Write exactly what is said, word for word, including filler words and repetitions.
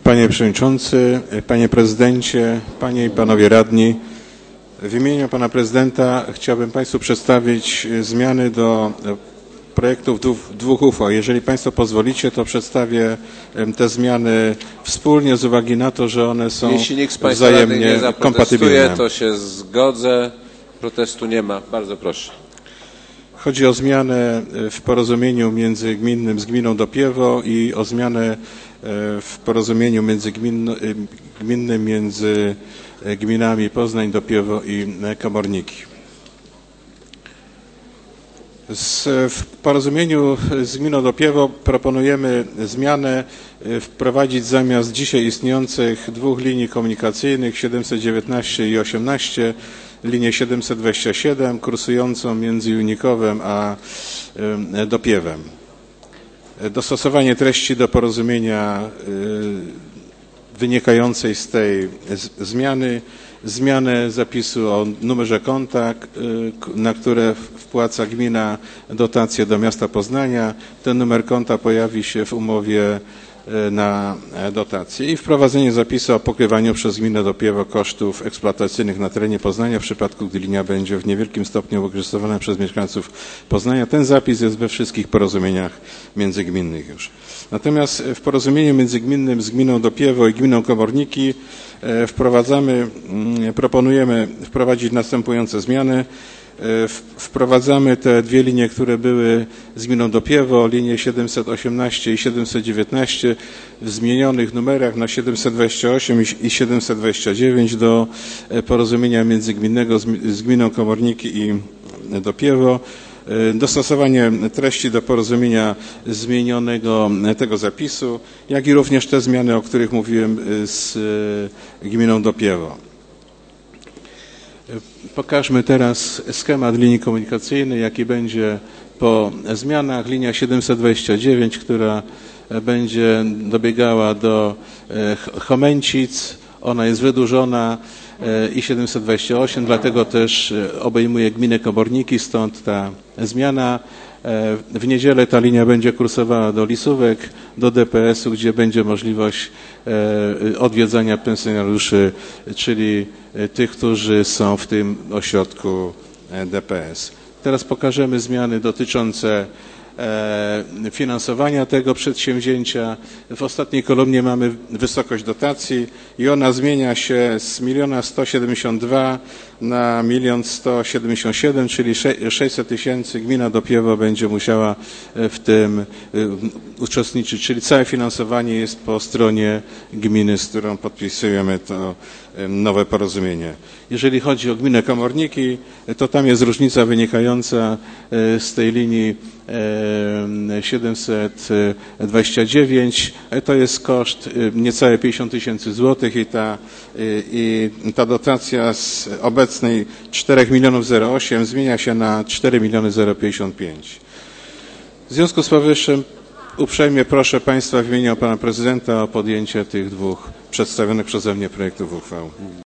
Panie Przewodniczący, Panie Prezydencie, Panie i Panowie Radni, w imieniu Pana Prezydenta chciałbym Państwu przedstawić zmiany do projektów dwóch uchwał. Jeżeli Państwo pozwolicie, to przedstawię te zmiany wspólnie z uwagi na to, że one są Jeśli nikt z Państwa wzajemnie nie kompatybilne. to się zgodzę. Protestu nie ma. Bardzo proszę. Chodzi o zmianę w porozumieniu międzygminnym z gminą Dopiewo i o zmianę w porozumieniu międzygminnym między gminami Poznań, Dopiewo i Komorniki. W porozumieniu z gminą Dopiewo proponujemy zmianę wprowadzić zamiast dzisiaj istniejących dwóch linii komunikacyjnych siedemset dziewiętnaście i osiemnaście linię siedemset dwadzieścia siedem kursującą między Junikowem a Dopiewem. Dostosowanie treści do porozumienia wynikającej z tej zmiany, zmianę zapisu o numerze konta, na które wpłaca gmina dotacje do miasta Poznania. Ten numer konta pojawi się w umowie na dotacje i wprowadzenie zapisu o pokrywaniu przez gminę Dopiewo kosztów eksploatacyjnych na terenie Poznania w przypadku, gdy linia będzie w niewielkim stopniu wykorzystywana przez mieszkańców Poznania. Ten zapis jest we wszystkich porozumieniach międzygminnych już. Natomiast w porozumieniu międzygminnym z gminą Dopiewo i gminą Komorniki wprowadzamy, proponujemy wprowadzić następujące zmiany. Wprowadzamy te dwie linie, które były z gminą Dopiewo, linie siedemset osiemnaście i siedemset dziewiętnaście w zmienionych numerach na siedemset dwadzieścia osiem i siedemset dwadzieścia dziewięć do porozumienia międzygminnego z gminą Komorniki i Dopiewo. Dostosowanie treści do porozumienia zmienionego tego zapisu, jak i również te zmiany, o których mówiłem z gminą Dopiewo. Pokażmy teraz schemat linii komunikacyjnej, jaki będzie po zmianach. Linia siedemset dwadzieścia dziewięć, która będzie dobiegała do Chomęcic, ona jest wydłużona, i siedemset dwadzieścia osiem, dlatego też obejmuje gminę Komorniki, stąd ta zmiana. W niedzielę ta linia będzie kursowała do Lisówek, do D P S u, gdzie będzie możliwość odwiedzania pensjonariuszy, czyli tych, którzy są w tym ośrodku D P S. Teraz pokażemy zmiany dotyczące finansowania tego przedsięwzięcia. W ostatniej kolumnie mamy wysokość dotacji i ona zmienia się z miliona sto siedemdziesiąt dwa na milion sto siedemdziesiąt siedem, czyli sześćset tysięcy gmina Dopiewo będzie musiała w tym uczestniczyć, czyli całe finansowanie jest po stronie gminy, z którą podpisujemy to nowe porozumienie. Jeżeli chodzi o gminę Komorniki, to tam jest różnica wynikająca z tej linii siedemset dwadzieścia dziewięć, to jest koszt niecałe pięćdziesiąt tysięcy złotych i ta, i ta dotacja z obecnej czterech milionów zero osiem zmienia się na cztery miliony zero pięćdziesiąt pięć. W związku z powyższym uprzejmie proszę Państwa w imieniu Pana Prezydenta o podjęcie tych dwóch przedstawionych przeze mnie projektów uchwał.